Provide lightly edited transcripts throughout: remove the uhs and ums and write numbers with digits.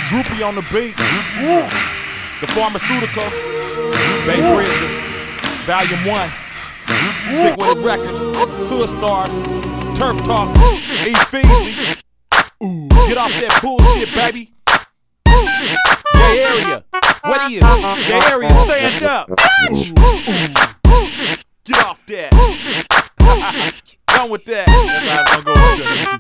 Droopy on the beat. The Pharmaceuticals. Bay Bridges. Volume 1. Sick With It Records. Hood Stars. Turf Talk. Easy. Ooh, get off that bullshit, baby. Yeah, area. What is? Yeah, area, stand up. Ooh. Get off that. Done with that. That's how it's gonna go with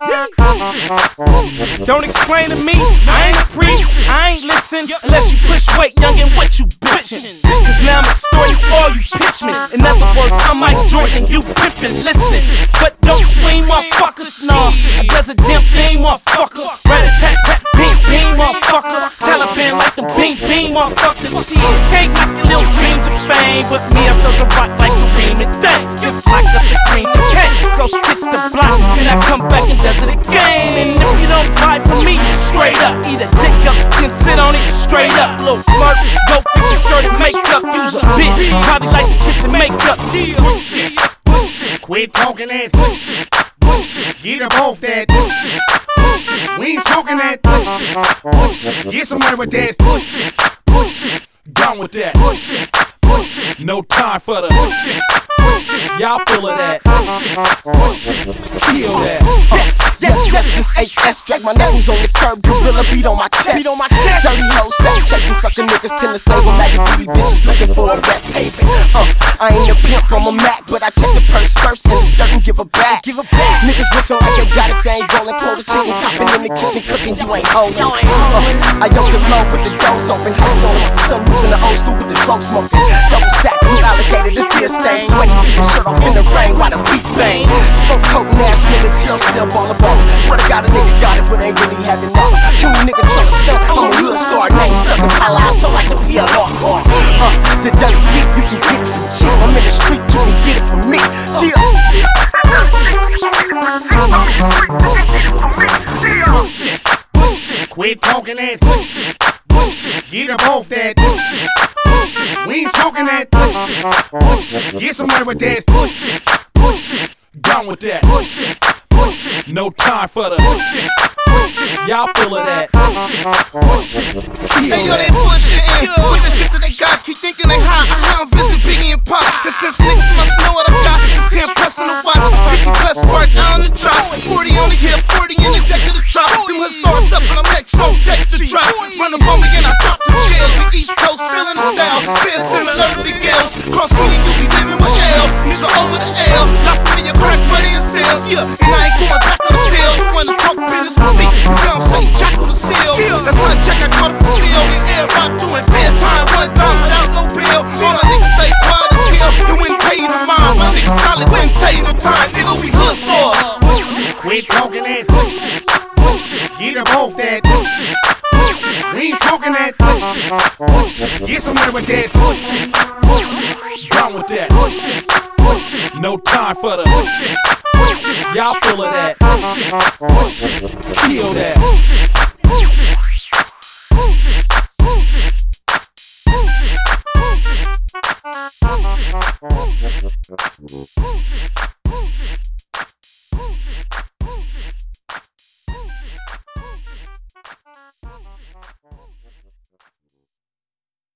that. Don't explain to me, I ain't a priest, I ain't listen unless you push weight, youngin', what you bitchin'? Cause now I'm extorting all you pitchmen. In other words, I'm Mike Jordan, you pimpin', listen. But don't swing motherfuckers, nah, does a damn thing, motherfucker. Rat-a-tat-tat, bing, motherfucker. Taliban like them bing, motherfuckers. Shit, hate like your little dreams of fame. But me, I sells a rock like Kareem and Dang. Just like up the cream and cake. Go stitch the block, then I come back and does it again. And if you don't buy from me, straight up, eat a dick up, then sit on it, straight up. Little flirt, go fix your skirt and makeup. Use a bitch, probably like to kiss and makeup. Quit talking that pussy. Get up off that pussy. We ain't smoking that pussy. Get somewhere with that pussy. Done with that. No time for the y'all full of that. Kill that. Yes, it's HS. Drag my knuckles on the curb, gorilla beat on my chest. Dirty hoes, sex checking, sucker niggas tend to save them. Maggot booty bitches looking for a rest haven. I ain't a pimp, I'm a Mac, but I check the purse first and the skirt and give a back. Niggas whiffing like they got it, they ain't rolling. Cold chicken, copping in the kitchen, cooking, you ain't holding. I yoke the low with the doors open, house going with the sunroof in the old school with the drone smoking. Double stack, blue alligator, the tear stain. Sweaty, keep your shirt off in the rain while the beat bang. Smoke coating ass nigga, chill, still baller. Swear to God, a nigga got it, but ain't really having all. You nigga tryna stunt, I'm a hood star, name stuck in Palo Alto like the PLR. The dirty deep, you can get it from cheap. I'm in the street, you can get it from me. Quit talking that pussy. Get up off that pussy. We ain't smoking that pussy. Get somewhere with that pussy. Done with that. No time for the y'all full of that. Hey yo, they bullshitting with the shit that they got. Keep thinking they hot. I'm visit Biggie and Pop. And since niggas must know what I got, it's 10 plus on the watch, 50 plus work out on the drop, 40 on the hip, 40 in the deck of the drop. Them hood stars up and I'm next on deck to drop. Run up on me and I drop the chills. The East Coast feeling the style, feel similar to Big L's. Cross me and you be living with L, nigga over the L. Not for me, your crack money and sales. Yeah, and I ain't going back on the sale. You wanna talk business with me? Cause I don't say jack on the seal. That's how Jack I caught it for seal. And air rock doing bedtime, one time without no bill. All our niggas stay quiet as hell. You wouldn't pay you the mind. My niggas solid, wouldn't tell you the time. Nigga, we hood stars. Quit talking that pussy. Get up off that pussy. We ain't smoking that pussy. Get somewhere with that pussy. Done with that. No time for the y'all full of that. Kill that.